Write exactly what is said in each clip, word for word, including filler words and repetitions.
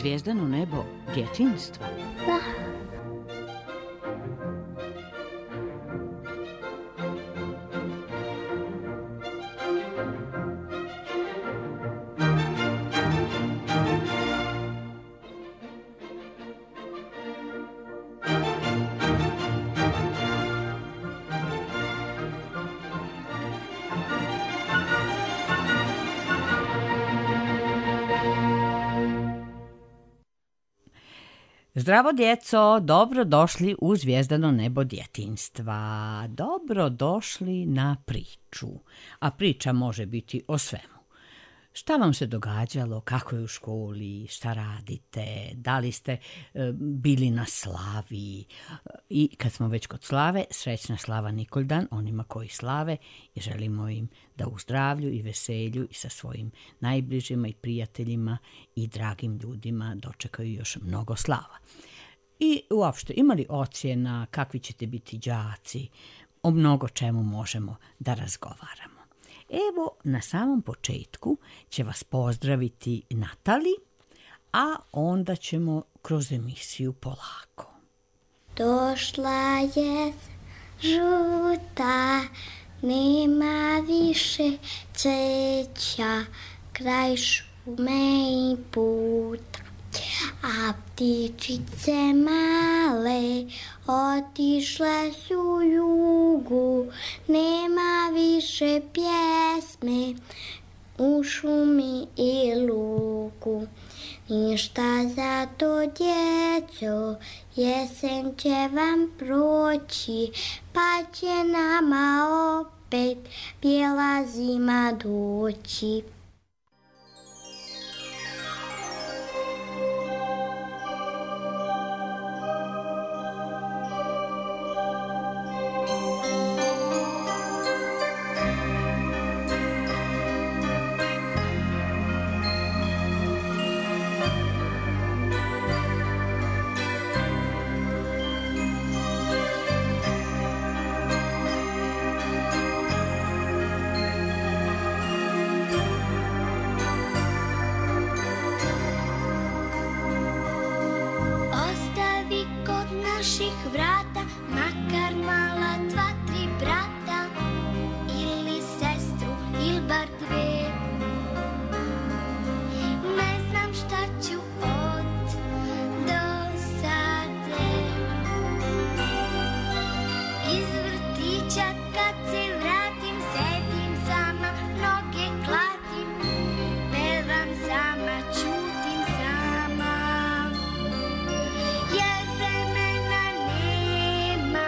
zvijezdano nebo djetinjstva? Da. Zdravo djeco, dobro došli u zvijezdano nebo djetinjstva. Dobro došli na priču, a priča može biti o svemu. Šta vam se događalo, kako je u školi, šta radite, da li ste e, bili na slavi. I kad smo već kod slave, srećna slava Nikoldan onima koji slave i želimo im da u zdravlju i veselju i sa svojim najbližima i prijateljima i dragim ljudima dočekaju još mnogo slava. I uopšte, imali ocjena, kakvi ćete biti đaci, o mnogo čemu možemo da razgovaramo. Evo, na samom početku će vas pozdraviti Natali, a onda ćemo kroz emisiju polako. Došla je žuta, nema više cveća, kraj šume i puta. A ptičice male otišle su jugu, nema više pjesme u šumi i luku. Ništa za to, djeco, jesen će vam proći, pa će nama opet bijela zima doći. Jer vremena nema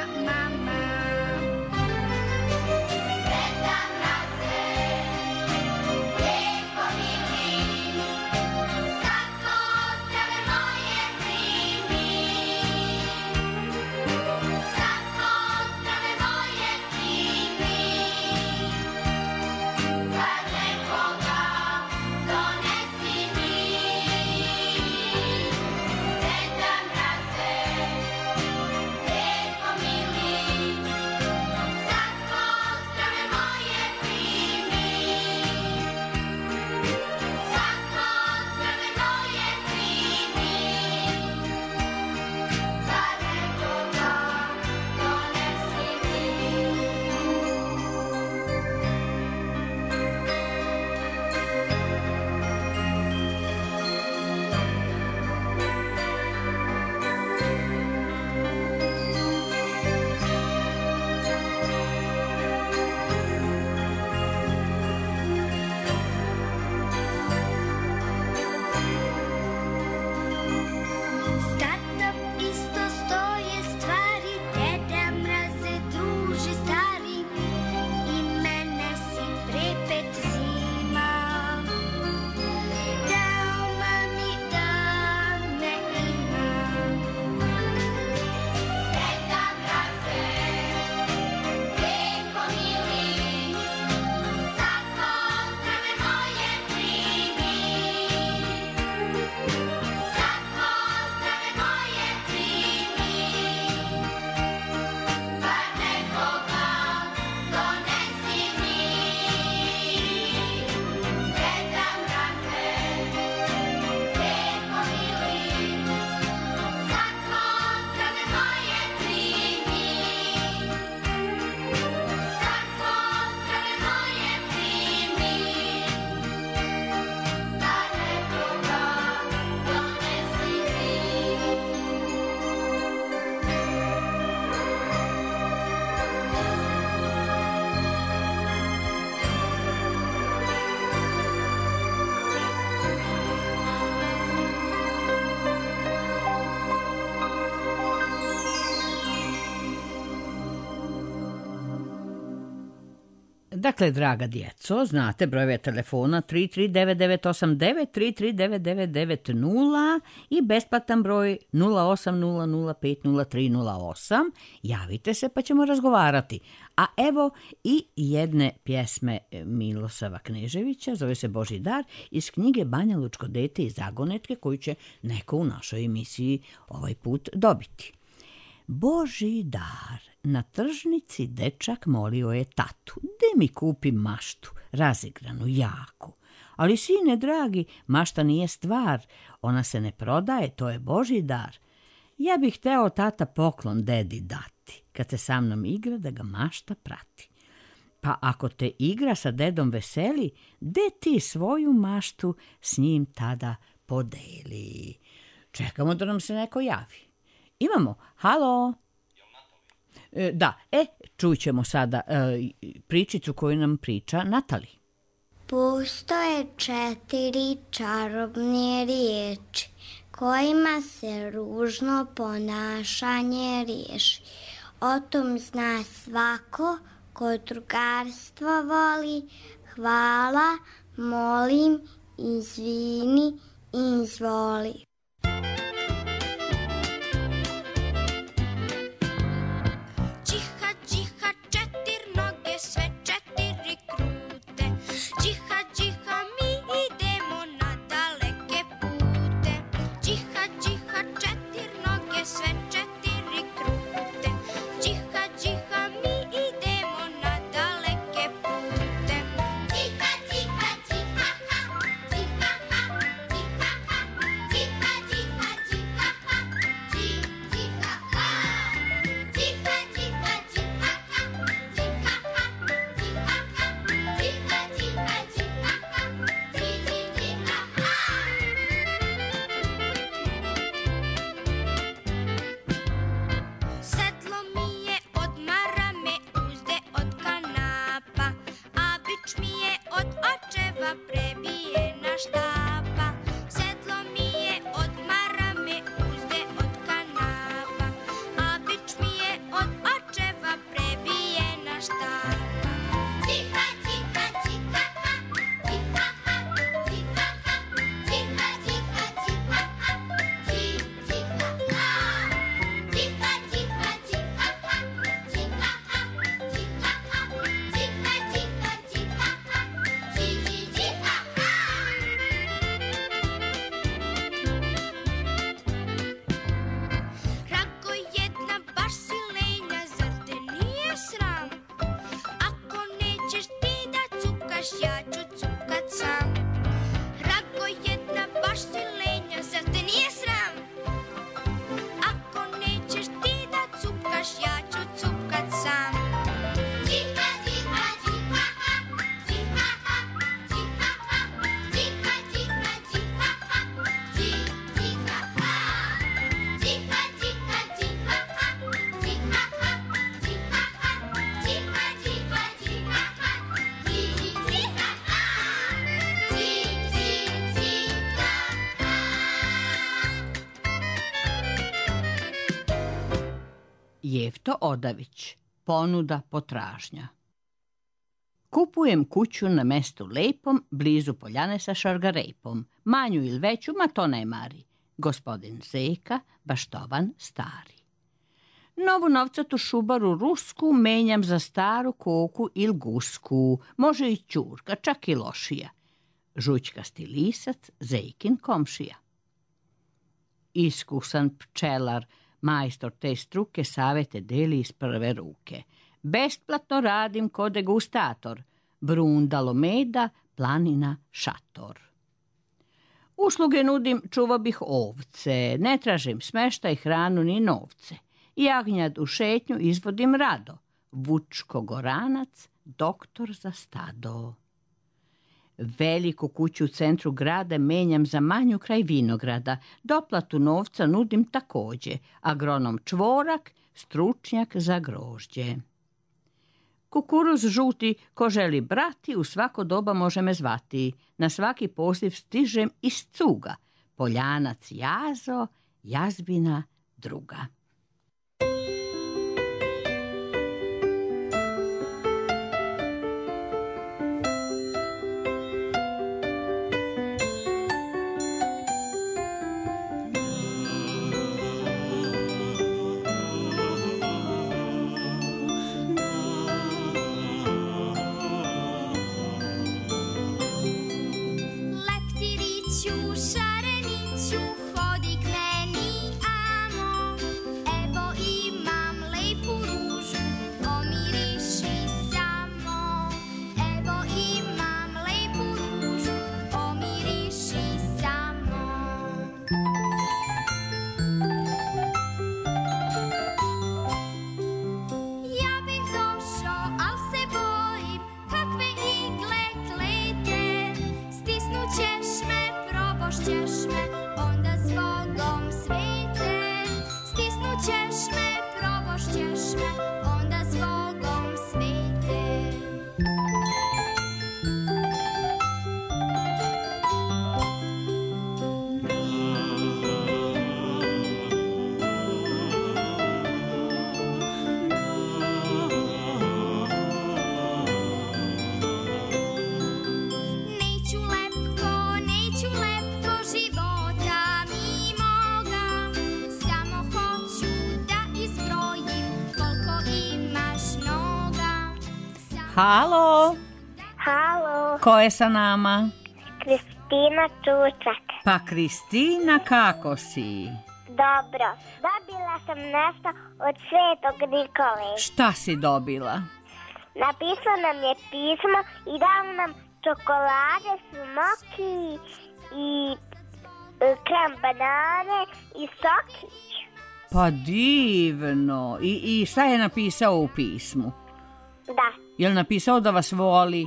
Dakle, draga djeco, znate brojeve telefona tri tri devet devet osam devet, tri tri devet devet devet nula i besplatan broj nula osam nula nula pet nula tri nula osam. Javite se pa ćemo razgovarati. A evo i jedne pjesme Milosava Kneževića, zove se Božji dar, iz knjige Banja Lučko dete iz Zagonetke, koju će neko u našoj emisiji ovaj put dobiti. Božji dar, na tržnici dečak molio je tatu, de mi kupi maštu, razigranu, jaku. Ali sine dragi, mašta nije stvar, ona se ne prodaje, to je Božji dar. Ja bih hteo tata poklon dedi dati, kad se sa mnom igra da ga mašta prati. Pa ako te igra sa dedom veseli, de ti svoju maštu s njim tada podeli. Čekamo da nam se neko javi. Imamo, halo. E, da, e, čućemo sada e, pričicu koju nam priča Natali. Postoje četiri čarobne riječi kojima se ružno ponašanje riješi. O tom zna svako ko drugarstvo voli. Hvala, molim, izvini, izvoli. Jefto Odavić, ponuda potražnja. Kupujem kuću na mestu lepom, blizu poljane sa šargarejpom. Manju ili veću, ma to ne mari. Gospodin Zeka, baštovan stari. Novu novcatu šubaru rusku menjam za staru koku ili gusku. Može i ćurka, čak i lošija. Žućkasti lisac, Zejkin komšija. Iskusan pčelar, majstor te struke, savete deli iz prve ruke. Besplatno radim ko degustator, brundalo meda, planina šator. Usluge nudim, čuva bih ovce, ne tražim smeštaj, hranu ni novce. Jagnjad u šetnju izvodim rado, Vučko Goranac, doktor za stado. Veliku kuću u centru grada menjam za manju kraj vinograda, doplatu novca nudim takođe, agronom Čvorak, stručnjak za grožđe. Kukuruz žuti, ko želi brati, u svako doba može me zvati. Na svaki poziv stižem iz cuga. Poljanac Jazo, jazbina druga. Halo? Halo, Ko je sa nama? Kristina Čučak. Pa Kristina, kako si? Dobro, dobila sam nešto od Svetog Nikole. Šta si dobila? Napisao nam je pismo i dao nam čokolade, smoki i e, krem banane i sokić. Pa divno. I, i šta je napisao u pismu? Da, Je li napisao da vas voli?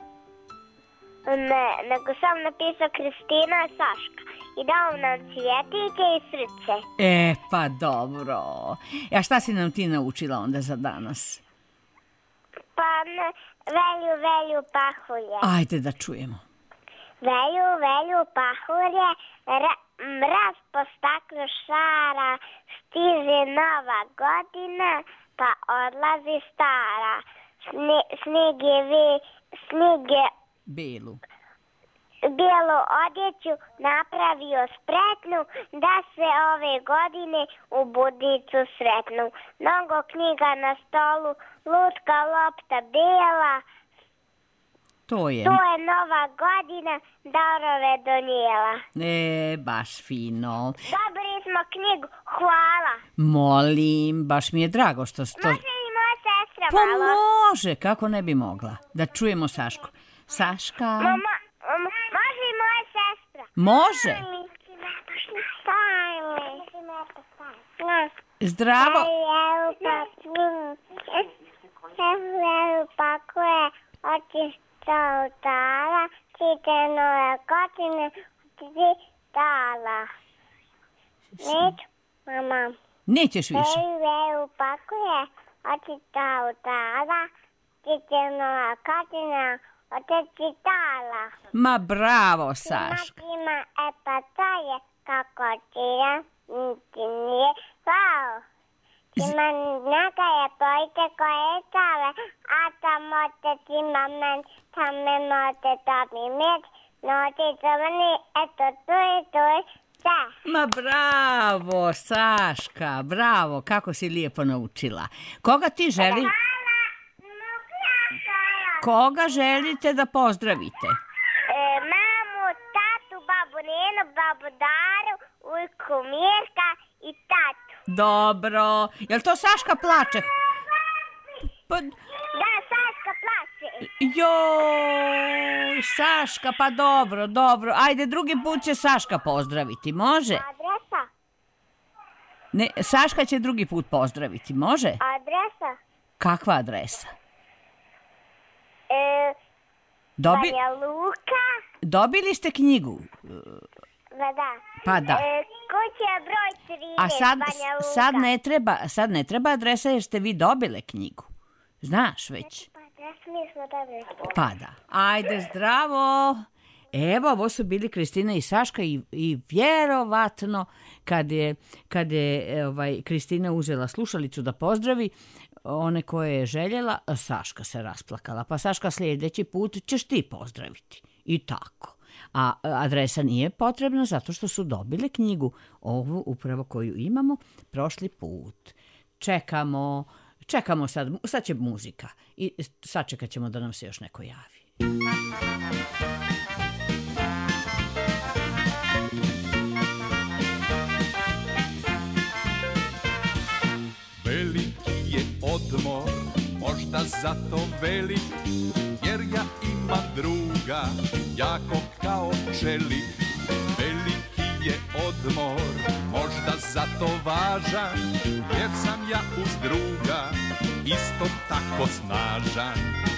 ne, nego sam napisao Kristina i Saška i dao nam cvjetiće i srce. E, pa dobro. A šta si nam ti naučila onda za danas? Pa ne, velju, velju, pahulje. Ajde da čujemo. Velju, velju, pahulje, ra, mraz po staklu šara, stiže nova godina, pa odlazi stara. Sni, snijeg je, vi, snijeg je Belu. bijelu odjeću napravio spretnu, da se ove godine u budicu sretnu. Mnogo knjiga na stolu, lutka lopta bijela, To je. to je nova godina, darove donijela. E, baš fino. Dobili smo knjigu, hvala. Molim, baš mi je drago što... što... Može li moja sestra Pa malo? može, kako ne bi mogla. Da čujemo Sašku. Saška? Mama, mama, može li moja sestra? Može. Zdravo. Evo pakuje oči stala, čite nove godine, ti stala. Neću, mama. Nećeš više. Evo pakuje oči stala, čite nove godine, ti stala. Ma bravo, Saška. Ima, e pa to je kako ti je, niti nije pao. Ima neka je pojte koje stave, a tamo te ti mamen, tamo mote topi meč, noći crveni, eto tu i tu i sve. Ma bravo, Saška, bravo, kako si lijepo naučila. Koga ti želi? Koga želite da pozdravite? E, mamu, tatu, babu Nenu, babu Daru, ujku Mirka i tatu. Dobro. Jel to Saška plače? Pa, Da, Saška plače. joj, Saška, pa dobro, dobro. Ajde, drugi put će Saška pozdraviti, može? Adresa? Ne, Saška će drugi put pozdraviti, može? Adresa? Kakva adresa? E, Dobi... Banja Luka? Dobili ste knjigu? Da, da. Pa da. E, kuća broj trinaest, A sad, Banja Luka. sad, ne treba, sad ne treba adresa jer ste vi dobile knjigu. Znaš već. Pa adresu nismo dobili. Pa da. Ajde, zdravo. Evo, ovo su bili Kristina i Saška i, i vjerovatno kad je, kad je ovaj, Kristina uzela slušalicu da pozdravi one koje je željela, Saška se rasplakala. Pa Saška, sljedeći put ćeš ti pozdraviti. I tako. A adresa nije potrebna zato što su dobile knjigu, ovu upravo koju imamo prošli put. Čekamo, čekamo sad, sad će muzika i sačekat ćemo da nam se još neko javi. Veliki je odmor, možda zato velik, jer ja imam druga, jako kao čelik. Veliki je odmor, možda zato važan, jer sam ja uz druga, isto tako snažan.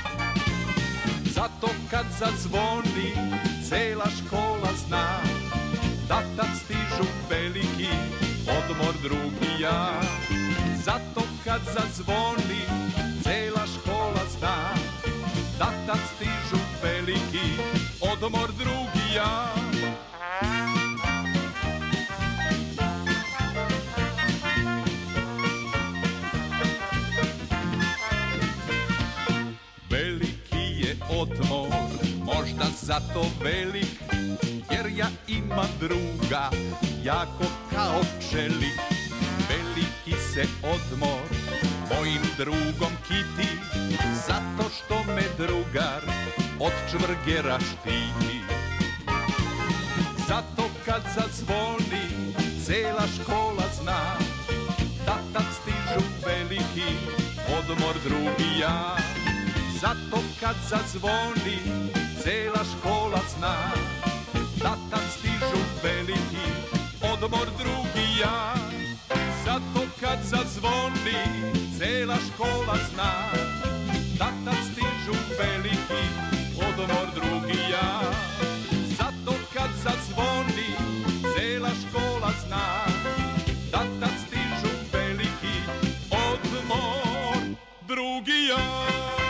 Zato kad zazvoni, cela škola zna, da tad stižu veliki, odmor drugi ja. Zato kad zazvoni, cela škola zna, da tad stižu veliki, odmor drugi ja. Veliki je odmor, možda zato velik, jer ja imam druga, jako kao čelik. Veliki se odmor mojim drugom Kiti, zato što me drugar od čvrgera štiti. Zato kad zadzvoni, cela škola zna, da tad stižu veliki, odmor drugi ja. Zato kad zadzvoni, cela škola zna, da tad stižu veliki, odmor drugi ja. Zato kad zadzvoni, cela škola zna, da tad stižu veliki, odmor drugi ja. Zato kad zadzvoni, cela škola zna, da tad stižu veliki, odmor drugi ja.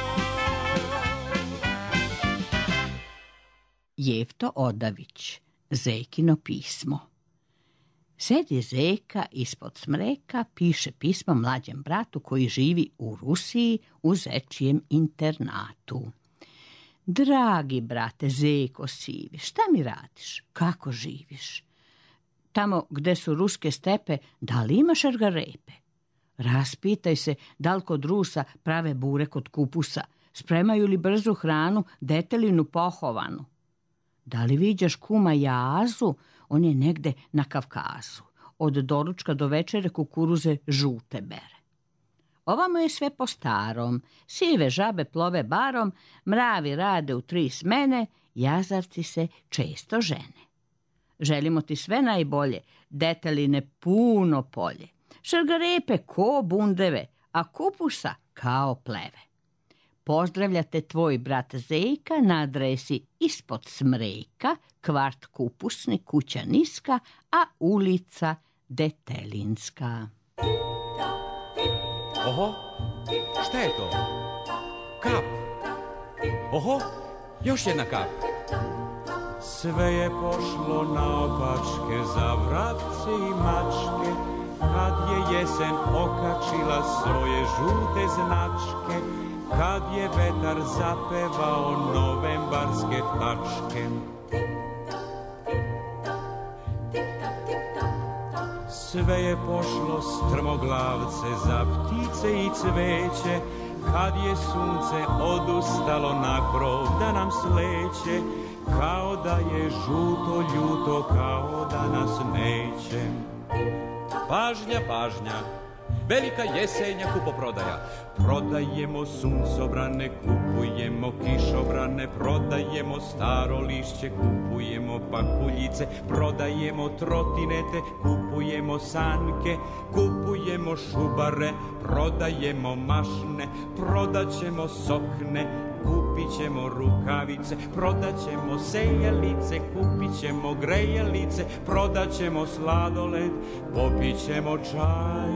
Jefto Odavić, Zekino pismo. Sedi Zeka ispod smreka, piše pismo mlađem bratu koji živi u Rusiji u zečijem internatu. Dragi brate Zeko sivi, šta mi radiš? Kako živiš? Tamo gde su ruske stepe, da li imaš šargarepe? Raspitaj se da li kod Rusa prave burek od kupusa, spremaju li brzu hranu, detelinu pohovanu. Da li viđaš kuma Jazu? On je negde na Kavkazu. Od doručka do večere kukuruze žute bere. Ovamo je sve po starom. Sive žabe plove barom, mravi rade u tri smene, jazavci se često žene. Želimo ti sve najbolje, deteline puno polje, šargarepe ko bundeve, a kupusa kao pleve. Pozdravljate tvoj brat Zejka na adresi ispod smreka, kvart Kupusni, kuća niska, a ulica Detelinska. Oho, šta je to? Kap. Oho, još jedna kap. Sve je pošlo naopačke za vrapce i mačke, kad je jesen okačila svoje žute značke, kad je vetar zapevao novembarske tačke. Sve je pošlo strmoglavce za ptice i cveće, kad je sunce odustalo na krov da nam sleće, kao da je žuto ljuto, kao da nas neće. Pažnja, pažnja, velika jesenja kupoprodaja. Prodajemo suncobrane, kupujemo kišobrane, prodajemo staro lišće, kupujemo pakuljice, prodajemo trotinete, kupujemo sanke, kupujemo šubare, prodajemo mašne, prodaćemo sokne, kupit ćemo rukavice, prodat ćemo sejalice, kupit ćemo grejalice, prodat ćemo sladoled, popit ćemo čaj.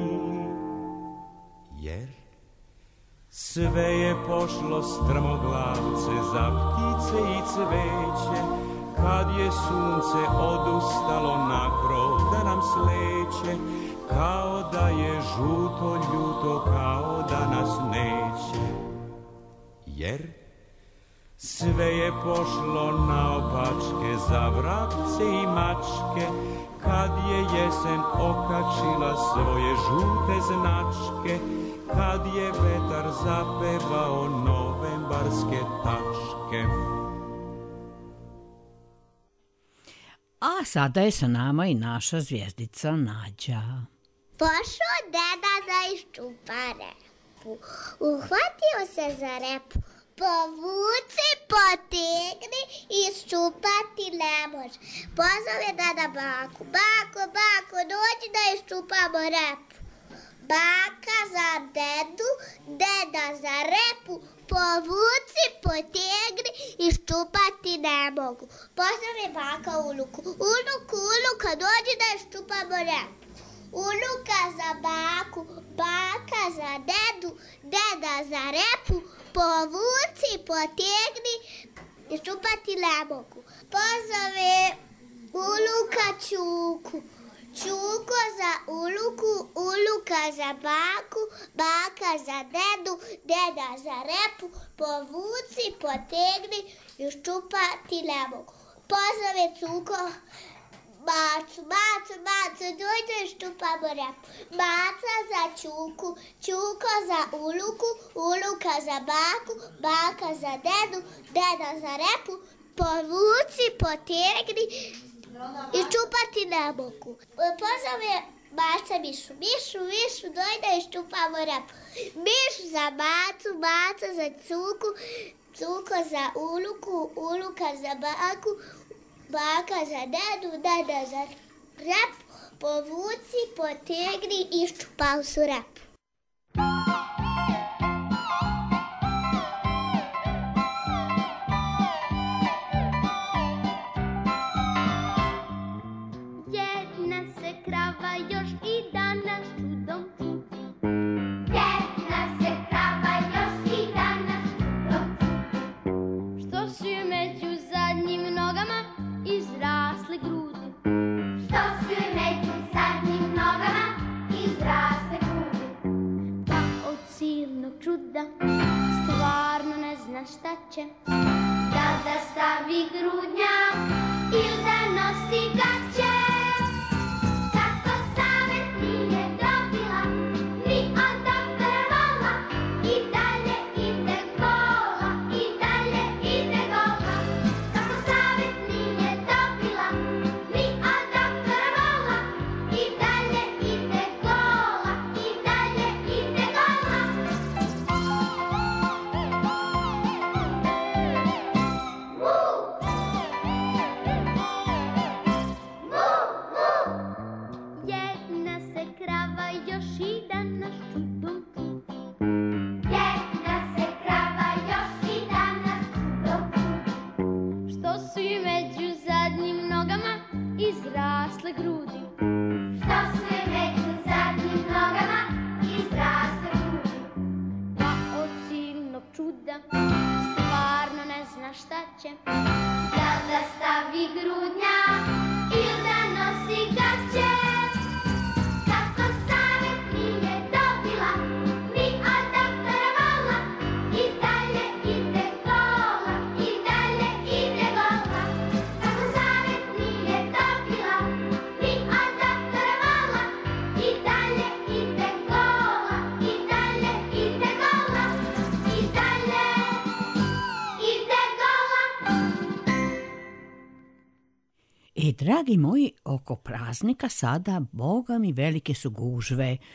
Jer sve je pošlo strmoglavce za ptice i cveće, kad je sunce odustalo na krov da nam sleće, kao da je žuto ljuto, kao da nas neće. Jer sve je pošlo naopačke za vrapce i mačke, kad je jesen okačila svoje žute značke, kad je vetar zapevao novembarske tačke. A sada je sa nama i naša zvijezdica Nađa. Pošao deda da iščupa repu, uhvatio se za repu, povuci, potegni, iščupati ne može. Pozove deda baku, bako, bako, dođi da iščupamo repu. Baka za dedu, deda za repu, povuci, potegni, iščupati ne mogu. Pozove baka unuku, unuku, unuka, dođi da iščupamo repu. Unuka za baku, baka za dedu, deda za repu, povuci, potegni, iščupati ne mogu. Pozove unuka Čuku, Čuko za unuku, unuka za baku, baka za dedu, deda za repu, povuci, potegni, iščupati ne mogu. Pozove Cuko Maco, Maco, Maco, dojde štupamo rep. Maca za Čuku, Čuko za Uluku, Uluka za Baku, Baka za Dedu, Deda za repu, povuci, potegni i čupati ne mogu. Pozove Maca Mišu, Mišu, Mišu, dojde i štupamo rep. Mišu za Macu, Maca za Cuku, Cuko za Uluku, Uluka za Baku, Baka za Dedu, Deda za rep, povuci, potegni i iščupao su rep. Jedna se krava još i danas čudom čudi. Jedna se krava još i danas čudom čudi. Što su joj među zadnjim nogama izrasle grudi. Što su joj među zadnjim nogama izrasle grudi. Pa od silnog čuda stvarno ne zna šta će. Da li da stavi grudnjak ili da nosi gaće. Kako savjet nije dobila ni od doktora Vola. I dalje ide gola, i dalje ide gola. Kako savjet nije dobila ni od doktora Vola. I dalje ide gola, i dalje ide gola. Jedna se krava još i danas čudom čudi. Jedna se krava još i danas čudom čudi. Što su joj među zadnjim nogama izrasle grudi. Što su joj među zadnjim nogama izrasle grudi. Pa od silnog čuda stvarno ne zna šta će. Da li da stavi grudnjak ili da nosi gaće. Kako savjet nije dobila ni od doktora Vola. I dalje ide gola, i dalje ide gola. Kako savjet nije dobila ni od doktora Vola. I dalje ide gola, i dalje ide gola. I dalje ide gola. E, dragi moji, oko praznika sada, boga mi, velike su gužve e,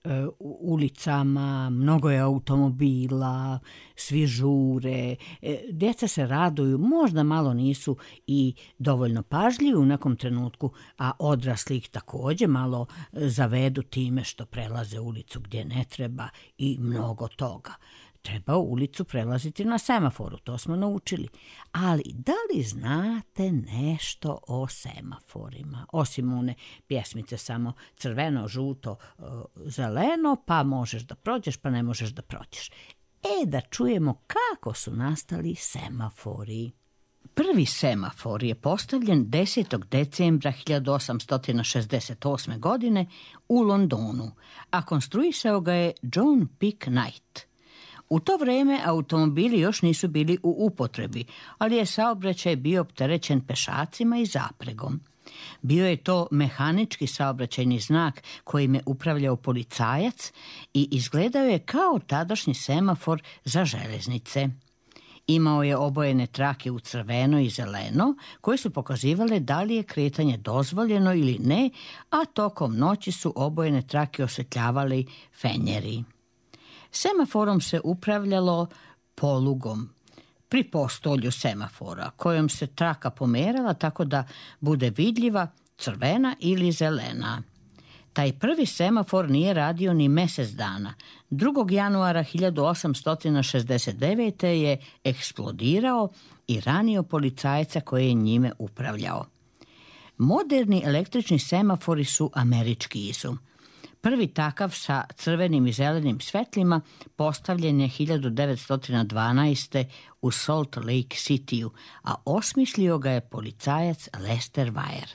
u ulicama, mnogo je automobila, svi žure, e, djeca se raduju, možda malo nisu i dovoljno pažljivi u nekom trenutku, a odrasli ih također malo e, zavedu time što prelaze ulicu gdje ne treba i mnogo toga. Treba ulicu prelaziti na semaforu, to smo naučili. Ali da li znate nešto o semaforima? Osim one pjesmice samo crveno, žuto, zeleno, pa možeš da prođeš, pa ne možeš da prođeš. E, da čujemo kako su nastali semafori. Prvi semafor je postavljen desetog decembra hiljadu osamsto šezdeset osme. godine u Londonu, a konstruisao ga je John Pick Knight. U to vrijeme automobili još nisu bili u upotrebi, ali je saobraćaj bio opterećen pešacima i zapregom. Bio je to mehanički saobraćajni znak kojim je upravljao policajac i izgledao je kao tadašnji semafor za željeznice. Imao je obojene trake u crveno i zeleno koje su pokazivale da li je kretanje dozvoljeno ili ne, a tokom noći su obojene trake osvetljavali fenjeri. Semaforom se upravljalo polugom pri postolju semafora, kojom se traka pomerala tako da bude vidljiva crvena ili zelena. Taj prvi semafor nije radio ni mjesec dana. drugog januara hiljadu osamsto šezdeset devete. je eksplodirao i ranio policajca koji je njime upravljao. Moderni električni semafori su američki izum. Prvi takav sa crvenim i zelenim svetlima postavljen je hiljadu devetsto dvanaeste. u Salt Lake Cityu, a osmislio ga je policajac Lester Wire.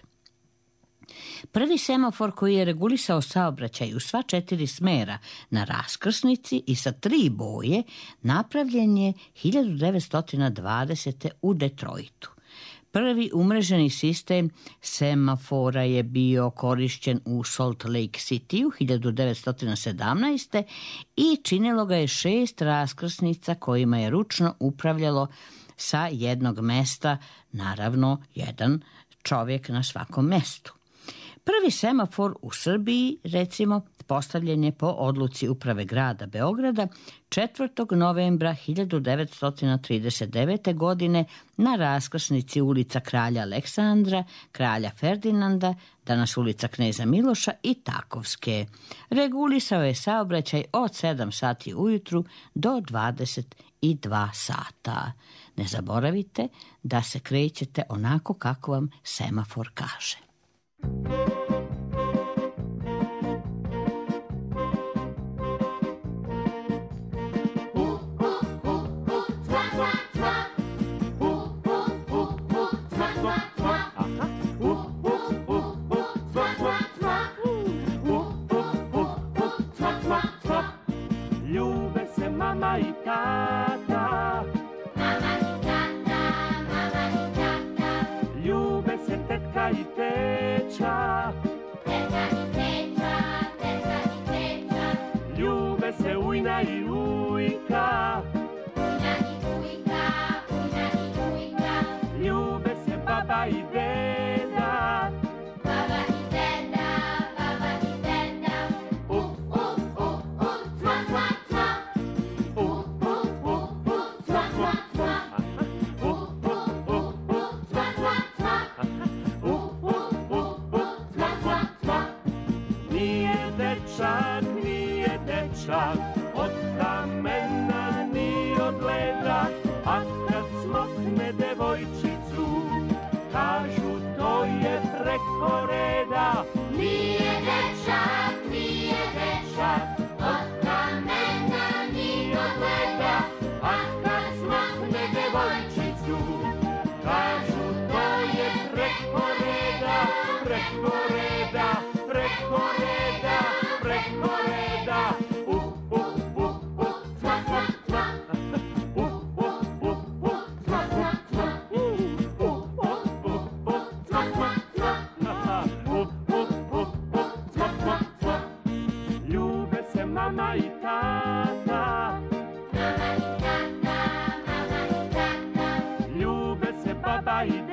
Prvi semafor koji je regulisao saobraćaj u sva četiri smjera na raskrsnici i sa tri boje napravljen je hiljadu devetsto dvadesete. u Detroitu. Prvi umreženi sistem semafora je bio korišćen u Salt Lake City u hiljadu devetsto sedamnaeste. i činilo ga je šest raskrsnica kojima je ručno upravljalo sa jednog mesta, naravno jedan čovjek na svakom mestu. Prvi semafor u Srbiji, recimo, postavljen je po odluci uprave grada Beograda četvrtog novembra hiljadu devetsto trideset devete. godine na raskrsnici ulica Kralja Aleksandra, Kralja Ferdinanda, danas ulica Kneza Miloša i Takovske. Regulisao je saobraćaj od sedam sati ujutru do dvadeset dva sata. Ne zaboravite da se krećete onako kako vam semafor kaže. Ljube se mama i tata, Mama i tata, mama i tata, ljube se tetka i teča, teta i teča, teta i teča, ljube se ujna i ujka, ujna i ujka, ujna i ujka, ljube se baba i deda, baba i deda, baba i deda, uh, uh, uh, uh, cva, cva, cva, uh, uh, uh, uh, cva, cva, cva, uh, uh, uh, uh, cva, cva, cva, uh, uh, uh, uh, cva, cva, cva. Nije dečak, nije dečak, od kamena ni od leda, a kad smokne devojčicu, kažu to je preko reda. nije dečak, nije dečak, od kamena ni od leda, A kad smokne devojčicu, kažu to je preko reda, preko reda, preko reda, preko reda. Uh, uh, uh, uh, cva, cva, cva. Uh, uh, uh, uh, cva, cva, cva. Uh, uh, uh, uh, cva, cva, cva. Uh, uh, uh, uh, cva, cva, cva. Ljube se mama i tata, mama i tata, mama i tata, ljube se baba i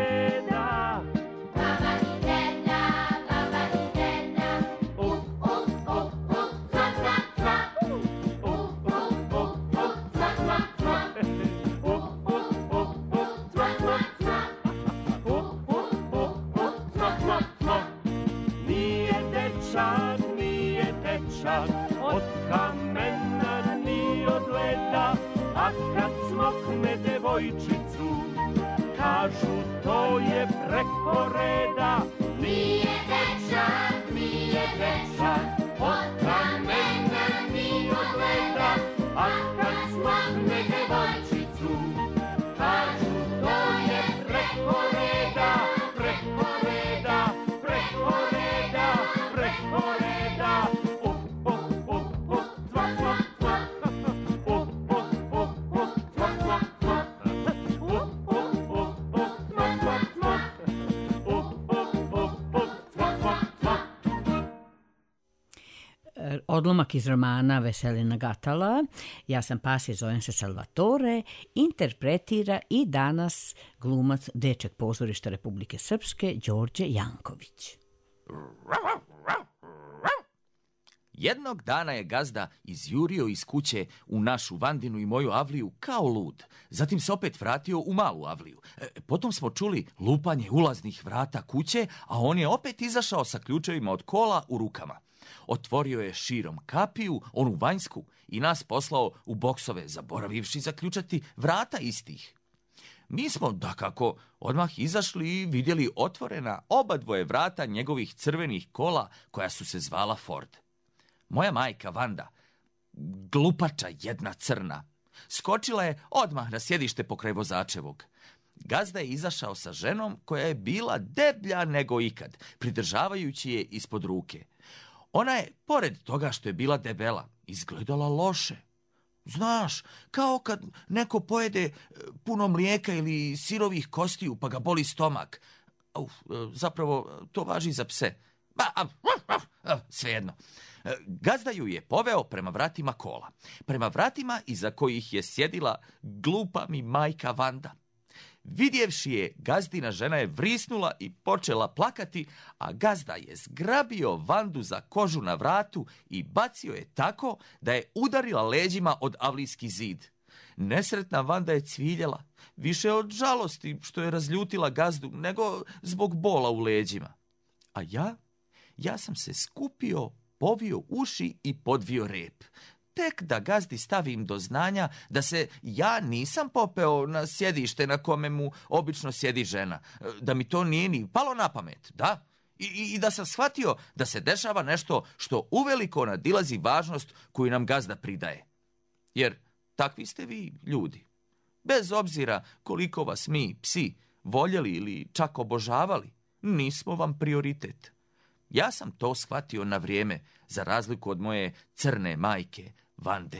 deda. baba i deda, baba i deda, Uh, uh, uh, uh, cva, cva, cva, uh, uh, uh, uh, cva, cva, cva. Uh, uh, uh, uh, cva, cva, cva. Uh, uh, uh, uh, cva, cva, cva. Nije dečak, nije dečak, od kamena ni od leda, a kad smokne devojčicu, kažu to je preko reda. nije dečak, nije dečak, od kamena ni od leda, A kad smokne devojčicu, kažu to je preko reda, preko reda, preko reda, preko reda. Uh, uh, uh, uh, cva, cva, cva. Uh, uh, uh, uh, cva, cva, cva. Uh, uh, uh, uh, cva, cva, cva. Uh, uh, uh, uh, cva, cva, cva. Odlomak iz romana Veselina Gatala, ja sam pas i zovem se Salvatore, interpretira i danas glumac Deček pozorišta Republike Srpske Đorđe Janković. Jednog dana je gazda izjurio iz kuće u našu Vandinu i moju avliju kao lud. Zatim se opet vratio u malu avliju. E, potom smo čuli lupanje ulaznih vrata kuće, a on je opet izašao sa ključevima od kola u rukama. Otvorio je širom kapiju, onu vanjsku, i nas poslao u boksove, zaboravivši zaključati vrata istih. Mi smo, dakako, odmah izašli i vidjeli otvorena oba dvoje vrata njegovih crvenih kola koja su se zvala Ford. Moja majka Vanda, glupača jedna crna, skočila je odmah na sjedište pokraj vozačevog. Gazda je izašao sa ženom koja je bila deblja nego ikad, pridržavajući je ispod ruke. Ona je, pored toga što je bila debela, izgledala loše. Znaš, kao kad neko pojede puno mlijeka ili sirovih kostiju pa ga boli stomak. Uf, zapravo, to važi za pse. Svejedno. Gazda ju je poveo prema vratima kola. Prema vratima iza kojih je sjedila glupa mi majka Vanda. Vidjevši je, gazdina žena je vrisnula i počela plakati, a gazda je zgrabio Vandu za kožu na vratu i bacio je tako da je udarila leđima od avlijski zid. Nesretna Vanda je cviljela, više od žalosti što je razljutila gazdu, nego zbog bola u leđima. A ja, ja sam se skupio, povio uši i podvio rep. Tek da gazdi stavim do znanja da se ja nisam popeo na sjedište na kome mu obično sjedi žena, da mi to nije ni palo na pamet, da? I, i, i da sam shvatio da se dešava nešto što uveliko nadilazi važnost koju nam gazda pridaje. Jer takvi ste vi, ljudi. Bez obzira koliko vas mi, psi, voljeli ili čak obožavali, nismo vam prioritet. Ja sam to shvatio na vrijeme, za razliku od moje crne majke, Vande.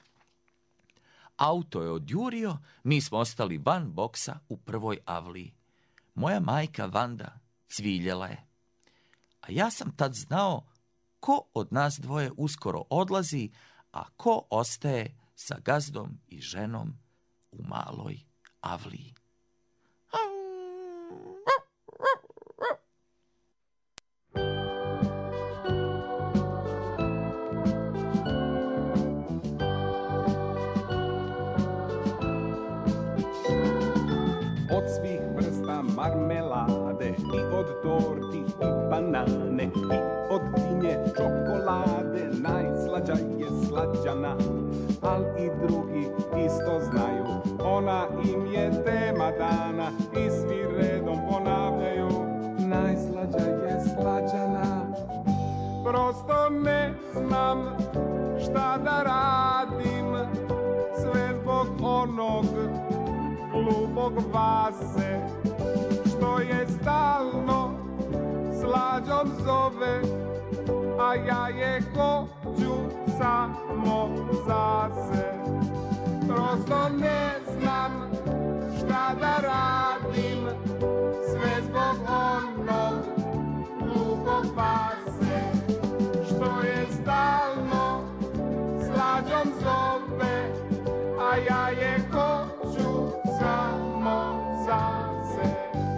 Auto je odjurio, mi smo ostali van boksa u prvoj avliji. Moja majka Vanda cviljela je. A ja sam tad znao ko od nas dvoje uskoro odlazi, a ko ostaje sa gazdom i ženom u maloj avliji. Od svih vrsta marmelade i od torti i banane i od dinje čokolade najslađa je slađana, al i drugi isto znaju, ona im je tema dana i svi redom ponavljaju, najslađa je slađana. Prosto ne znam šta da radim, sve zbog onog glupog Vase, što je stalno slađom zove, a ja je hoću samo za se. Prosto ne znam šta da radim, sve zbog onog glupog Vase, što je stalno slađom zove, a ja je hoću samo za se.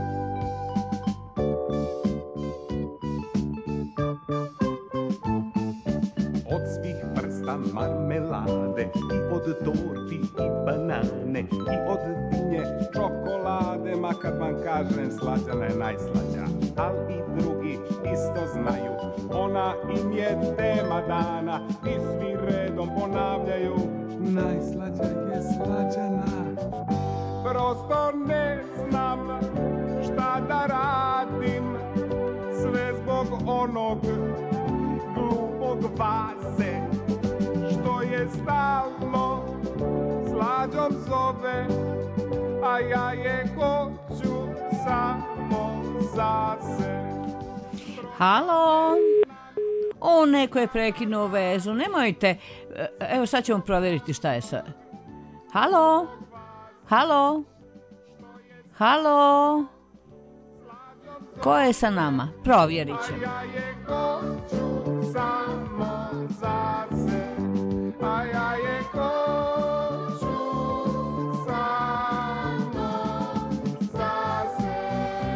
Od svih vrsta marmelade i od torti i banane i od dinje čokolade, makar vam kažem slađana je najslađa, al i drugi isto znaju, ona im je tema dana i svi redom ponavljaju, najslađa je slađana. Prosto ne znam šta da radim, sve zbog onog glupog Vase, što je stalno slađom zove, a ja je hoću samo za se. Halo? O, neko je prekinuo vezu, nemojte. Evo sad ćemo provjeriti šta je sa... Halo? Halo? Halo? Ko je sa nama? Provjerit ćemo. A ja je hoću samo za se, a ja je hoću samo za se.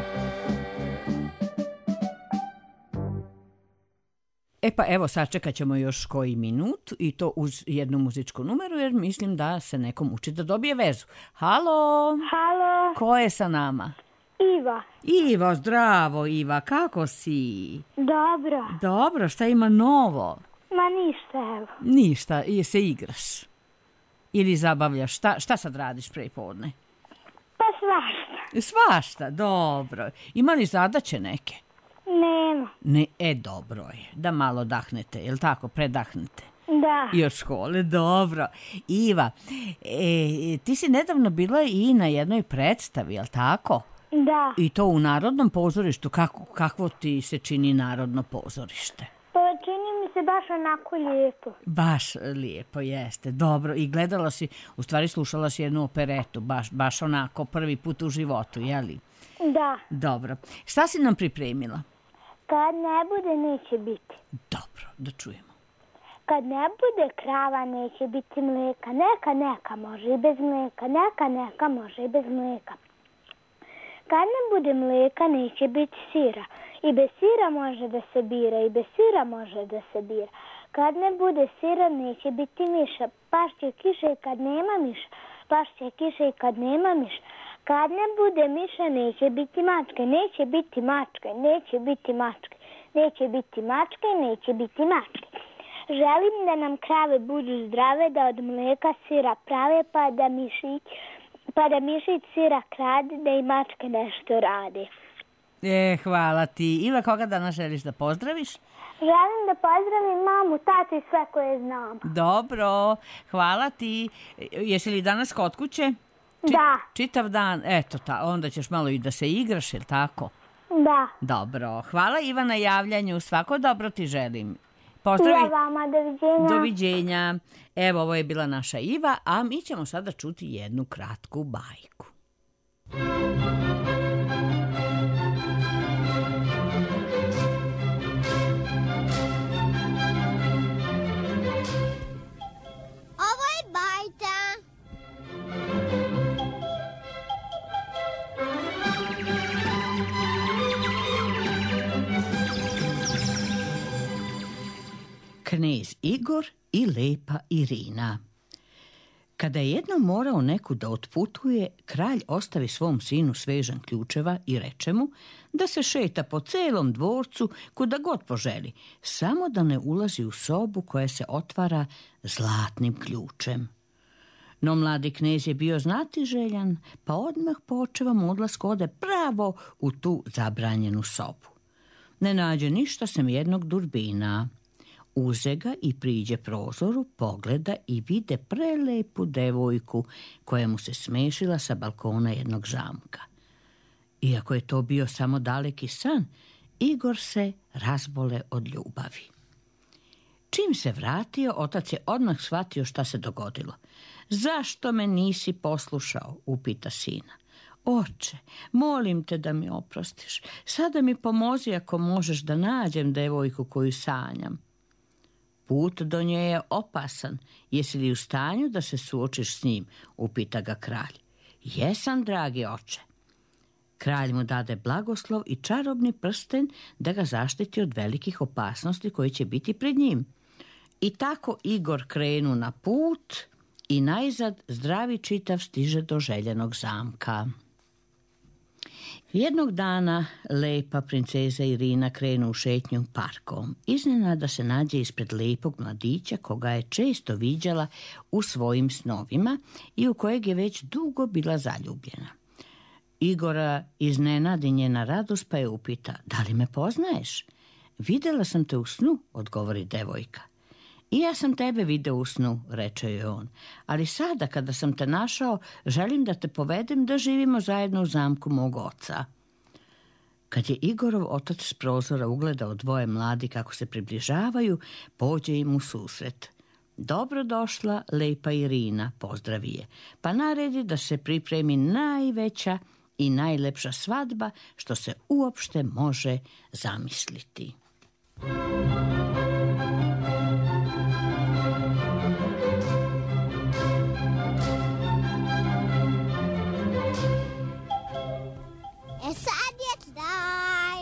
E pa evo, sačekat ćemo još koji minut i to uz jednu muzičku numeru, jer mislim da se nekom uči da dobije vezu. Halo? Halo, Ko je sa nama? Iva. Ivo, zdravo Iva, kako si? Dobro. Dobro, šta ima novo? Ma ništa, evo. Ništa, i se igraš? Ili zabavljaš? Šta, šta sad radiš prepodne? Pa svašta. Svašta, dobro. Ima li zadaće neke? Nema. Ne, e, dobro je. Da malo dahnete, jel tako, predahnete? Da. I od škole, dobro. Iva, e, ti si nedavno bila i na jednoj predstavi, jel tako? Da. I to u Narodnom pozorištu. Kako, kako ti se čini Narodno pozorište? Pa čini mi se baš onako lijepo. Baš lijepo, jeste. Dobro, i gledala si, u stvari slušala si jednu operetu, baš, baš onako prvi put u životu, jeli? Da. Dobro. Šta si nam pripremila? Kad ne bude, neće biti. Dobro, da čujemo. Kad ne bude krava, neće biti mlijeka. Neka, neka, može i bez mlijeka. Neka, neka, može i bez mlijeka. Kad ne bude mlijeka, neće biti sira. I bez sira može da se bira, i bez sira može da se bira. Kad ne bude sira, neće biti miša. Pašće kiša i kad nema miša. Pašće kiša i kad nema miša. Kad ne bude miša, neće biti mačke. Neće biti mačke, neće biti mačke. Neće biti mačke, neće biti mačke. Želim da nam krave budu zdrave, da od mlijeka sira prave, pa da mišić, pa da mišić sira krade, da i mačke nešto rade. E, hvala ti. Iva, koga danas želiš da pozdraviš? Želim da pozdravim mamu, tatu i sve koje znam. Dobro, hvala ti. Jesi li danas kod kuće? Čit, da. Čitav dan? Eto, ta, onda ćeš malo i da se igraš, jel tako? Da. Dobro, hvala Iva na javljanju, svako dobro ti želim. Pozdravi. Ja vama, doviđenja. Doviđenja. Evo, ovo je bila naša Iva, a mi ćemo sada čuti jednu kratku bajku. Ovo je bajka. Knez Igor i lepa Irina. Kada je jednom morao neku da otputuje, kralj ostavi svom sinu svežan ključeva i reče mu da se šeta po celom dvorcu kuda god poželi, samo da ne ulazi u sobu koja se otvara zlatnim ključem. No mladi knez je bio znatiželjan, pa odmah po očevom odlasku ode pravo u tu zabranjenu sobu. Ne nađe ništa sem jednog durbina. Uze ga i priđe prozoru, pogleda i vide prelepu devojku koja mu se smešila sa balkona jednog zamka. Iako je to bio samo daleki san, Igor se razbole od ljubavi. Čim se vratio, otac je odmah shvatio šta se dogodilo. Zašto me nisi poslušao, upita sina. Oče, molim te da mi oprostiš. Sada mi pomozi ako možeš da nađem devojku koju sanjam. Put do nje je opasan. Jesi li u stanju da se suočiš s njim? Upita ga kralj. Jesam, dragi oče. Kralj mu dade blagoslov i čarobni prsten da ga zaštiti od velikih opasnosti koji će biti pred njim. I tako Igor krenu na put i najzad zdravi čitav stiže do željenog zamka. Jednog dana lepa princeza Irina krenu u šetnju parkom. Iznenada se nađe ispred lepog mladića koga je često viđala u svojim snovima i u kojeg je već dugo bila zaljubljena. Igora iznenadi njena radost pa je upita, da li me poznaješ? Videla sam te u snu, odgovori devojka. I ja sam tebe video u snu, reče joj on, ali sada kada sam te našao, želim da te povedem da živimo zajedno u zamku mog oca. Kad je Igorov otac s prozora ugledao dvoje mladi kako se približavaju, pođe im u susret. Dobro došla, lepa Irina, pozdravi je, pa naredi da se pripremi najveća i najlepša svadba što se uopšte može zamisliti. E sad je kraj.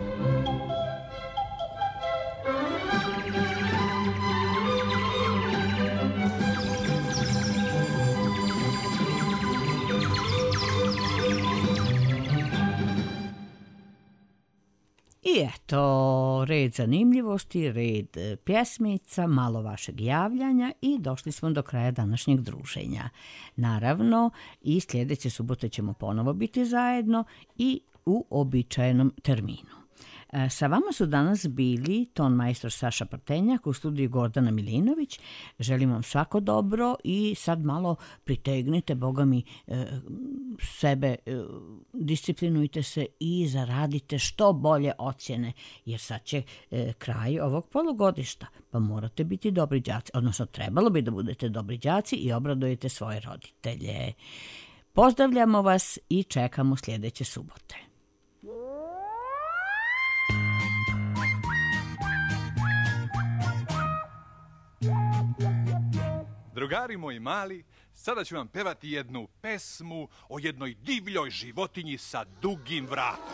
I eto, red zanimljivosti, red pjesmica, malo vašeg javljanja i došli smo do kraja današnjeg druženja. Naravno, i sljedeće subote ćemo ponovo biti zajedno i u običajenom terminu. Sa vama su danas bili ton majstor Saša Prtenjak, u studiju Gordana Milinović. Želim vam svako dobro i sad malo pritegnite, Boga mi, sebe, disciplinujte se i zaradite što bolje ocjene, jer sad će kraj ovog polugodišta, pa morate biti dobri đaci, odnosno trebalo bi da budete dobri đaci i obradujete svoje roditelje. Pozdravljamo vas i čekamo sljedeće subote. Drugari moji mali, sada ću vam pevati jednu pesmu o jednoj divljoj životinji sa dugim vratom.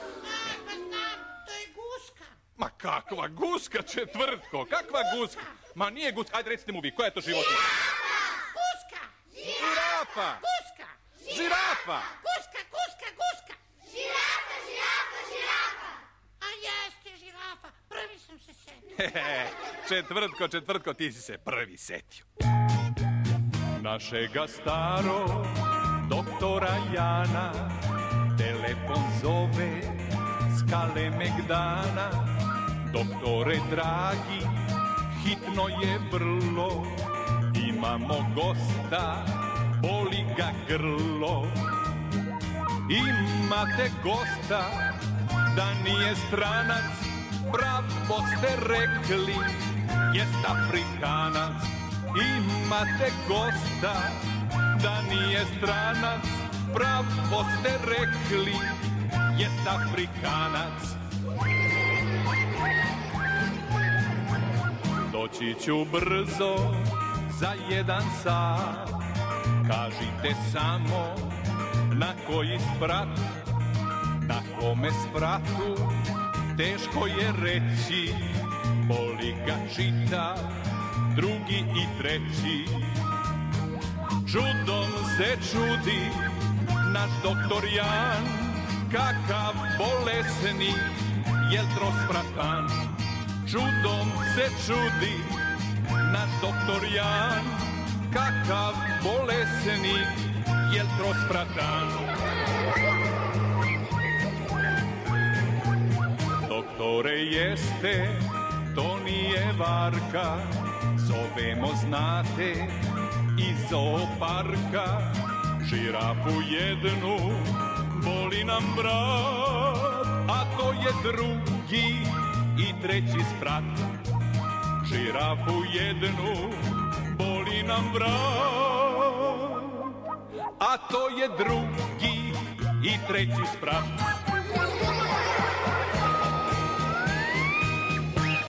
To je guska. Ma kakva guska, Četvrtko, kakva guska? Ma nije guska, ajde recite mu vi, koja je to životinja? Guska. Žirafa. Guska. Žirafa. Guska, guska, guska. Žirafa, žirafa, žirafa. A jeste žirafa, prvi sam se setio. Hehe, Četvrtko, Četvrtko, ti si se prvi setio. Našega staro doktora Jana telefon zove s Kalemegdana. Doktore dragi, hitno je vrlo, imamo gosta, boli ga grlo. Imate gosta, da nije stranac, pravo ste rekli, jest Afrikanac. Imate gosta, da nije stranac, pravo ste rekli, jest Afrikanac. Doći ću brzo, za jedan sat, kažite samo na koji sprat. Na kome spratu, teško je reći, boli ga čita, drugi i treći. Čudom se čudi naš doktor Jan, kakav bolesni, jel trospratan. Čudom se čudi naš doktor Jan, kakav bolesni, jel trospratan. Doktore jeste, to nije varka, zovemo znate iz zooparka. Žirafu jednu, boli nam vrat, a to je drugi i treći sprat. Žirafu jednu, boli nam vrat, a to je drugi i treći sprat.